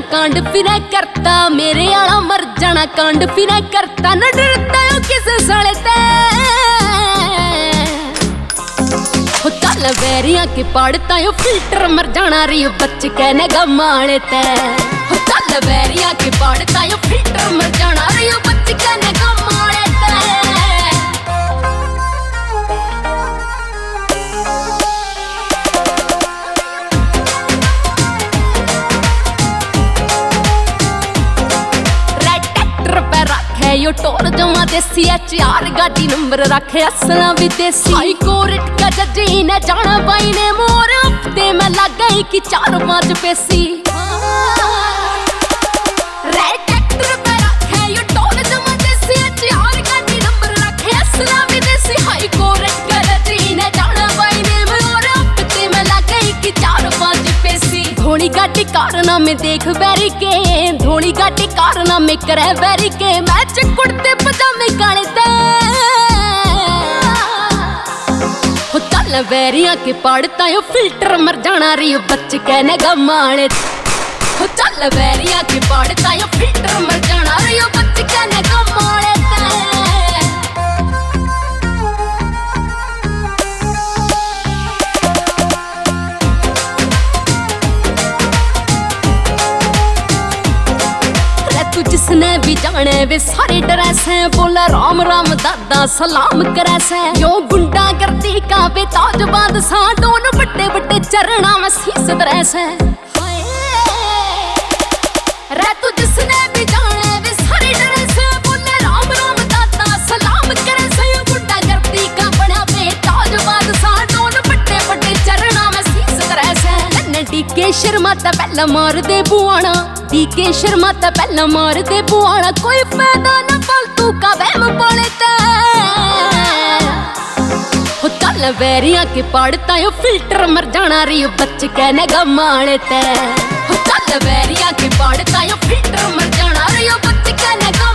कांड फिर करता, मेरे आला मर जाना कांड फिर करता। न डरता हो किसे साले ते, चल बैरिया के पाड़ता यो फिल्टर मर जाना रही बच के नगमाले ते। चल बैरिया के पाड़ता यो फिल्टर मर जाना रही बच के नगमाले ते। यो टोर जमा देसी HR गाड़ी नंबर रखे असला विदेशी। हाई कोर्ट का जज ने जाना बाई ने मोर हफ्ते में लग गई कि 4-5 पेशी। रेड ट्रैक्टर पे रखे यो टोर जमा देसी HR गाड़ी नंबर रखे असला विदेशी। हाई कोर्ट का जज ने जाना बाई ने मोर हफ्ते में लग गई कि 4-5 पेशी। धोनी गाड़ी कारना में देख बैरी के, धोनी गाड़ी कारना में करे बैरी के। मैच कुर्ते पजामे काले ते, चल बैरिया के पाड़ता यो फिल्टर मर जाना रही बच के नगमाले। चल बैरिया के पाड़ता यो फिल्टर मर जाना रही बच के नगमाले। जिसने भी जाने वे सारे ड्रेस है, बोला राम राम दादा सलाम करे से। यो गुंडा गर्दी का बेताज बादशाह, दोनों बड़े बड़े चरणा में शीस ड्रेस है। रे तू जिसने भी जाने वे सारे ड्रेस है, बोला राम राम दादा सलाम करे से। यो गुंडा गर्दी का बड़ा बेताज बादशाह, दोनों बड़े बड़े चरणा में शीस ड्रेस है। DK शर्मा ता पहला मार दे बुआना, DK शर्मा ता पहला मार दे बुआना। कोई फायदा न फालतू का वहम पाले ते, चल बैरिया के पाड़ता यो फिल्टर मर जाना रही बच के नगमाले ते। चल बैरिया के पाड़ता यो फिल्टर मर जाना रही बच के नगमाले।